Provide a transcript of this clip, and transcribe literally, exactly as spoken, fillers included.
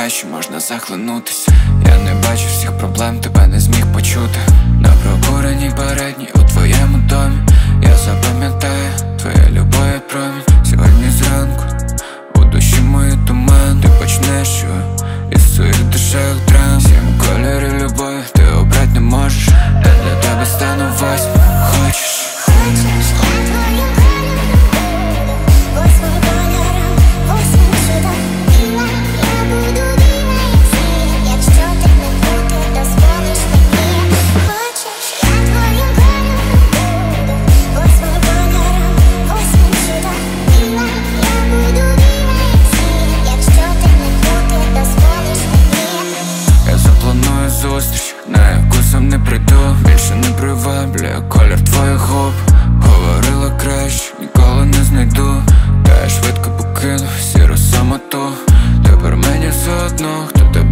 що можна захлинутися. Я не бачу всіх проблем, тебе не зміг почути. На прокуреній передній у твоєму домі я запам'ятаю твоя любов і промінь. Сьогодні зранку у душі мої туман. Ти почнеш що із своїх душевих драм. Сім кольорів любові ти обрать не можеш. Я для тебе стану восьмим. Хочеш? Зустріч, на яку сам не прийду. Більше не приваблює колір твоїх губ. Говорила краще, ніколи не знайду. Та я швидко покинув сіру самоту. Тепер мені все одно, хто тебе